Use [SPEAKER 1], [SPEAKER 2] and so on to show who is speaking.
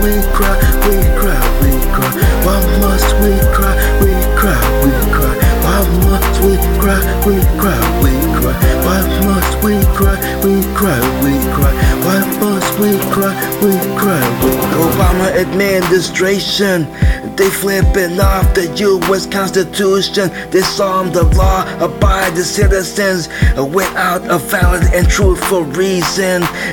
[SPEAKER 1] we cry, we cry, we cry? Why must we cry, we cry, we cry? Why must we cry, we cry, we cry? Why must we cry, we cry, we cry? Why must we cry, we cry, we cry? Obama administration, they flipping off the U.S. Constitution. Disarm the law-abiding citizens without a valid and truthful reason.